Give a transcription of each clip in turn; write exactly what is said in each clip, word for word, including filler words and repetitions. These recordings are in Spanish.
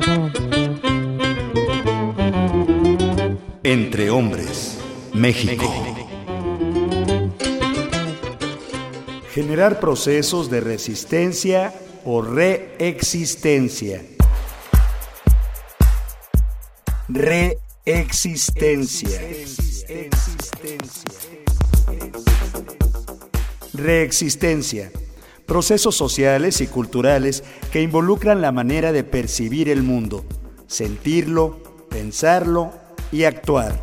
Entre Hombres, México. Generar procesos de resistencia o reexistencia. Reexistencia. Reexistencia. Procesos sociales y culturales que involucran la manera de percibir el mundo, sentirlo, pensarlo y actuar.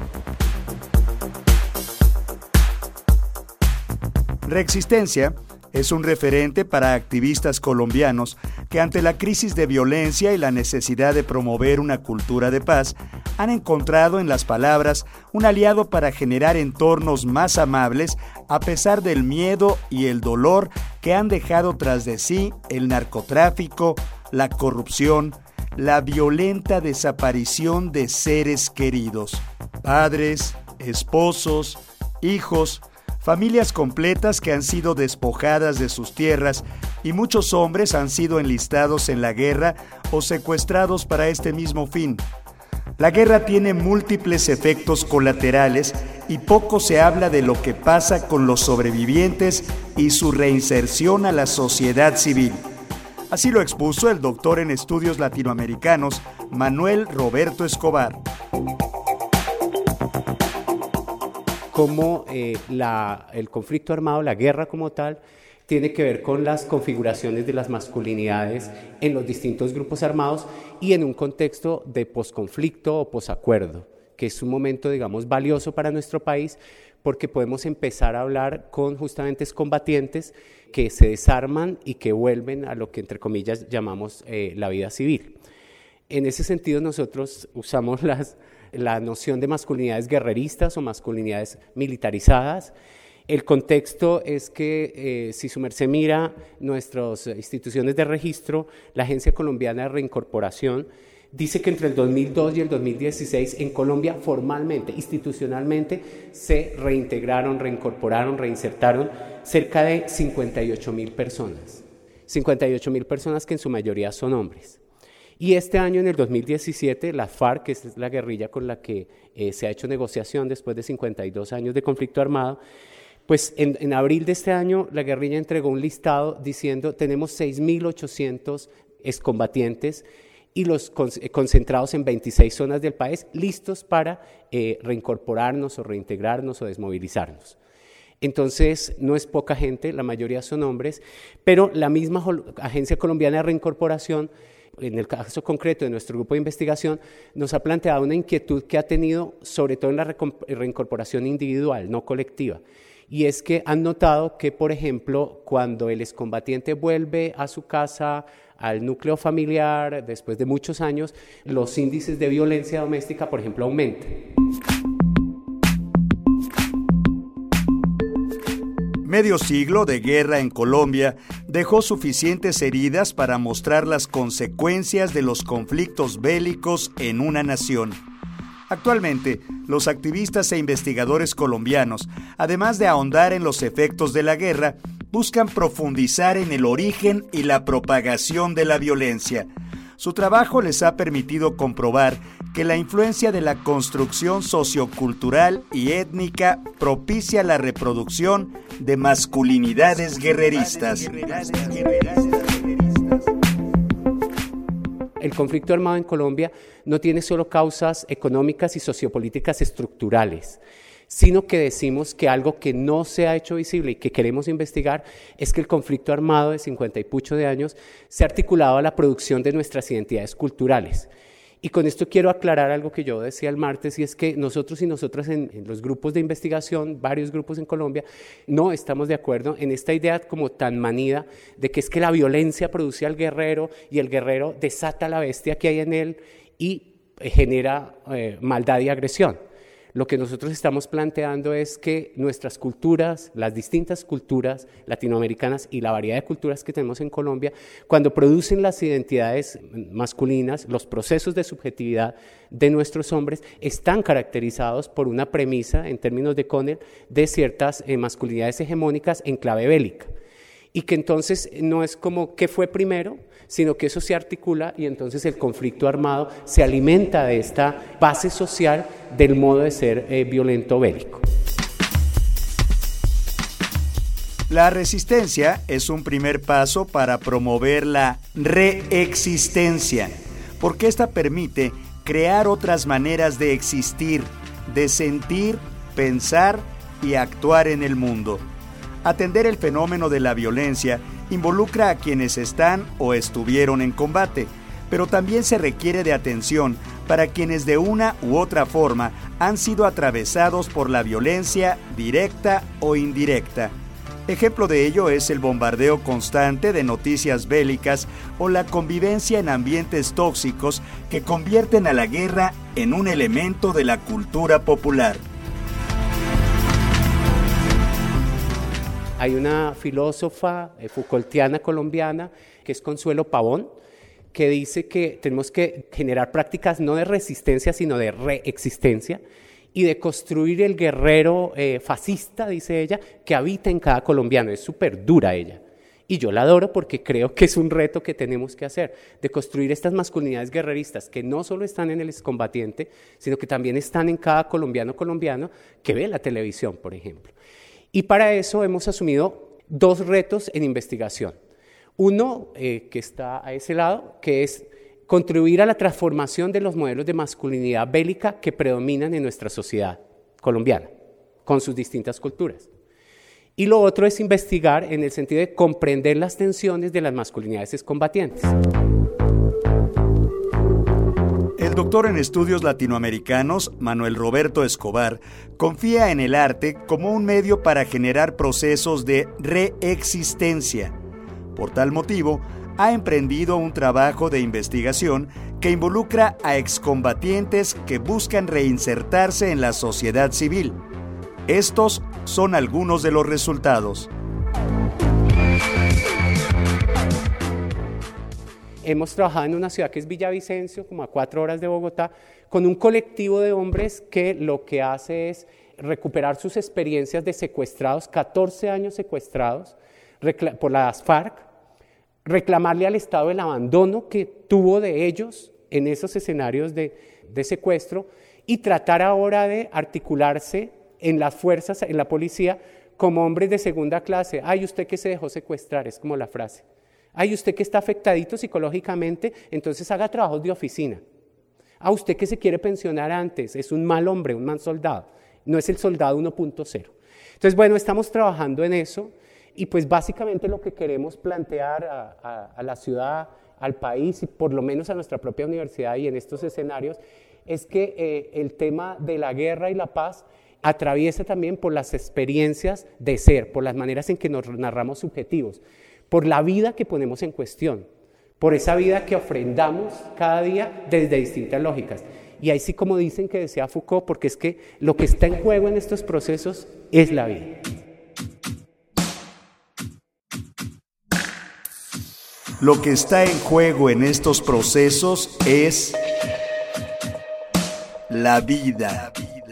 Reexistencia es un referente para activistas colombianos que ante la crisis de violencia y la necesidad de promover una cultura de paz, han encontrado en las palabras un aliado para generar entornos más amables a pesar del miedo y el dolor que han dejado tras de sí el narcotráfico, la corrupción, la violenta desaparición de seres queridos, padres, esposos, hijos, familias completas que han sido despojadas de sus tierras y muchos hombres han sido enlistados en la guerra o secuestrados para este mismo fin. La guerra tiene múltiples efectos colaterales y poco se habla de lo que pasa con los sobrevivientes y su reinserción a la sociedad civil. Así lo expuso el doctor en estudios latinoamericanos, Manuel Roberto Escobar. Cómo eh, la, el conflicto armado, la guerra como tal, tiene que ver con las configuraciones de las masculinidades en los distintos grupos armados y en un contexto de posconflicto o posacuerdo, que es un momento, digamos, valioso para nuestro país porque podemos empezar a hablar con justamente combatientes que se desarman y que vuelven a lo que, entre comillas, llamamos eh, la vida civil. En ese sentido, nosotros usamos las, la noción de masculinidades guerreristas o masculinidades militarizadas. El contexto es que, eh, si su merced mira nuestras instituciones de registro, la Agencia Colombiana de Reincorporación dice que entre el dos mil dos y el dos mil dieciséis en Colombia formalmente, institucionalmente, se reintegraron, reincorporaron, reinsertaron cerca de cincuenta y ocho mil personas. cincuenta y ocho mil personas que en su mayoría son hombres. Y este año, en el dos mil diecisiete, la FARC, que es la guerrilla con la que eh, se ha hecho negociación después de cincuenta y dos años de conflicto armado, pues en, en abril de este año la guerrilla entregó un listado diciendo tenemos seis mil ochocientos excombatientes y los con, eh, concentrados en veintiséis zonas del país listos para eh, reincorporarnos o reintegrarnos o desmovilizarnos. Entonces no es poca gente, la mayoría son hombres, pero la misma Agencia Colombiana de Reincorporación, en el caso concreto de nuestro grupo de investigación, nos ha planteado una inquietud que ha tenido sobre todo en la reincorporación individual, no colectiva. Y es que han notado que, por ejemplo, cuando el excombatiente vuelve a su casa, al núcleo familiar, después de muchos años, los índices de violencia doméstica, por ejemplo, aumentan. Medio siglo de guerra en Colombia dejó suficientes heridas para mostrar las consecuencias de los conflictos bélicos en una nación. Actualmente, los activistas e investigadores colombianos, además de ahondar en los efectos de la guerra, buscan profundizar en el origen y la propagación de la violencia. Su trabajo les ha permitido comprobar que la influencia de la construcción sociocultural y étnica propicia la reproducción de masculinidades guerreristas. El conflicto armado en Colombia no tiene solo causas económicas y sociopolíticas estructurales, sino que decimos que algo que no se ha hecho visible y que queremos investigar es que el conflicto armado de cincuenta y pucho de años se ha articulado a la producción de nuestras identidades culturales. Y con esto quiero aclarar algo que yo decía el martes, y es que nosotros y nosotras en, en los grupos de investigación, varios grupos en Colombia, no estamos de acuerdo en esta idea como tan manida de que es que la violencia produce al guerrero y el guerrero desata la bestia que hay en él y genera eh, maldad y agresión. Lo que nosotros estamos planteando es que nuestras culturas, las distintas culturas latinoamericanas y la variedad de culturas que tenemos en Colombia, cuando producen las identidades masculinas, los procesos de subjetividad de nuestros hombres están caracterizados por una premisa, en términos de Connell, de ciertas eh, masculinidades hegemónicas en clave bélica. Y que entonces no es como qué fue primero, sino que eso se articula y entonces el conflicto armado se alimenta de esta base social del modo de ser eh, violento bélico. La resistencia es un primer paso para promover la reexistencia, porque esta permite crear otras maneras de existir, de sentir, pensar y actuar en el mundo. Atender el fenómeno de la violencia involucra a quienes están o estuvieron en combate, pero también se requiere de atención para quienes de una u otra forma han sido atravesados por la violencia directa o indirecta. Ejemplo de ello es el bombardeo constante de noticias bélicas o la convivencia en ambientes tóxicos que convierten a la guerra en un elemento de la cultura popular. Hay una filósofa eh, Foucaultiana colombiana, que es Consuelo Pavón, que dice que tenemos que generar prácticas no de resistencia, sino de reexistencia, y de construir el guerrero eh, fascista, dice ella, que habita en cada colombiano. Es súper dura ella. Y yo la adoro porque creo que es un reto que tenemos que hacer, de construir estas masculinidades guerreristas que no solo están en el excombatiente, sino que también están en cada colombiano colombiano que ve la televisión, por ejemplo. Y para eso hemos asumido dos retos en investigación. Uno, eh, que está a ese lado, que es contribuir a la transformación de los modelos de masculinidad bélica que predominan en nuestra sociedad colombiana, con sus distintas culturas. Y lo otro es investigar en el sentido de comprender las tensiones de las masculinidades excombatientes. El doctor en estudios latinoamericanos, Manuel Roberto Escobar, confía en el arte como un medio para generar procesos de reexistencia. Por tal motivo, ha emprendido un trabajo de investigación que involucra a excombatientes que buscan reinsertarse en la sociedad civil. Estos son algunos de los resultados. Hemos trabajado en una ciudad que es Villavicencio, como a cuatro horas de Bogotá, con un colectivo de hombres que lo que hace es recuperar sus experiencias de secuestrados, catorce años secuestrados por las FARC, reclamarle al Estado el abandono que tuvo de ellos en esos escenarios de, de secuestro y tratar ahora de articularse en las fuerzas, en la policía, como hombres de segunda clase. Ay, usted que se dejó secuestrar, es como la frase. Ay, usted que está afectadito psicológicamente, entonces haga trabajos de oficina. Ah, usted que se quiere pensionar antes, es un mal hombre, un mal soldado. No es el soldado uno punto cero. Entonces, bueno, estamos trabajando en eso. Y pues básicamente lo que queremos plantear a, a, a la ciudad, al país y por lo menos a nuestra propia universidad y en estos escenarios es que eh, el tema de la guerra y la paz atraviesa también por las experiencias de ser, por las maneras en que nos narramos subjetivos, por la vida que ponemos en cuestión, por esa vida que ofrendamos cada día desde distintas lógicas. Y ahí sí, como dicen que decía Foucault, porque es que lo que está en juego en estos procesos es la vida. Lo que está en juego en estos procesos es la vida.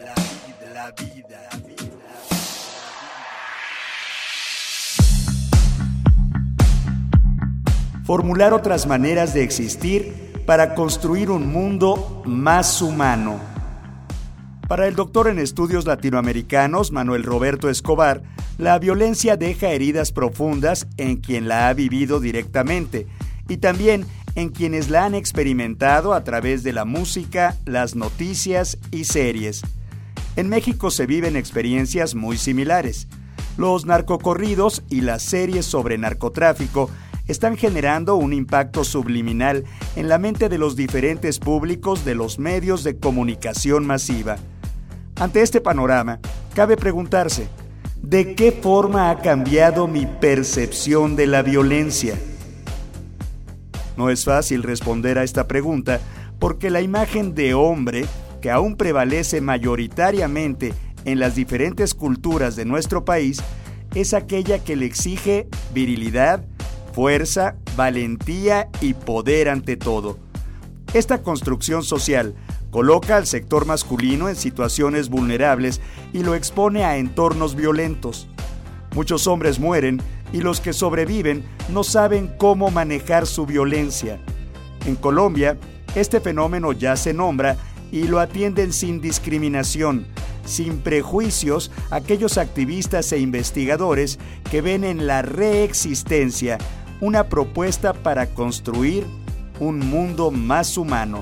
Formular otras maneras de existir para construir un mundo más humano. Para el doctor en estudios latinoamericanos, Manuel Roberto Escobar, la violencia deja heridas profundas en quien la ha vivido directamente y también en quienes la han experimentado a través de la música, las noticias y series. En México se viven experiencias muy similares. Los narcocorridos y las series sobre narcotráfico están generando un impacto subliminal en la mente de los diferentes públicos de los medios de comunicación masiva. Ante este panorama, cabe preguntarse, ¿de qué forma ha cambiado mi percepción de la violencia? No es fácil responder a esta pregunta porque la imagen de hombre, que aún prevalece mayoritariamente en las diferentes culturas de nuestro país, es aquella que le exige virilidad, fuerza, valentía y poder ante todo. Esta construcción social coloca al sector masculino en situaciones vulnerables y lo expone a entornos violentos. Muchos hombres mueren y los que sobreviven no saben cómo manejar su violencia. En Colombia, este fenómeno ya se nombra y lo atienden sin discriminación, sin prejuicios, aquellos activistas e investigadores que ven en la reexistencia una propuesta para construir un mundo más humano.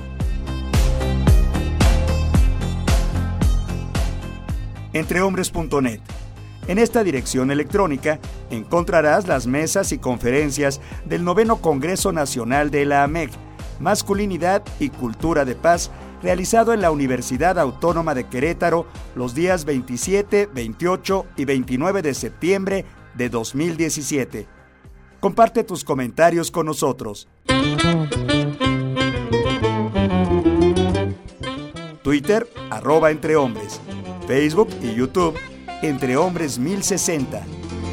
entrehombres punto net. En esta dirección electrónica encontrarás las mesas y conferencias del noveno Congreso Nacional de la A M E C, Masculinidad y Cultura de Paz, realizado en la Universidad Autónoma de Querétaro los días veintisiete, veintiocho y veintinueve de septiembre de dos mil diecisiete. Comparte tus comentarios con nosotros. Twitter, arroba entrehombres. Facebook y YouTube, Entrehombres mil sesenta.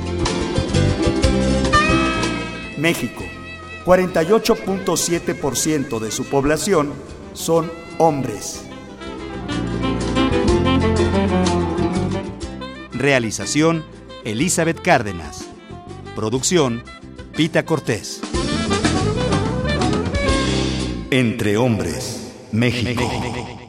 México, cuarenta y ocho punto siete por ciento de su población son hombres. Realización, Elizabeth Cárdenas. Producción, Pita Cortés. Entre Hombres, México.